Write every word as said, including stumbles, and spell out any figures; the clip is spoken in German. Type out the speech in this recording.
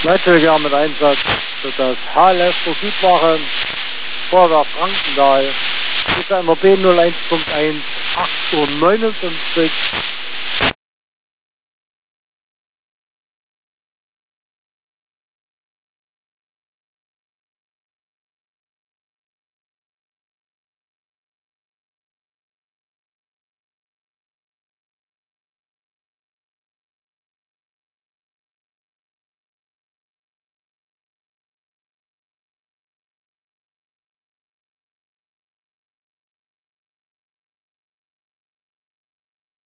Leitwäger mit Einsatz für das H L F für Südwache, Vorwerk Frankenthal, ist einmal B null eins Punkt eins, acht Uhr neunundfünfzig.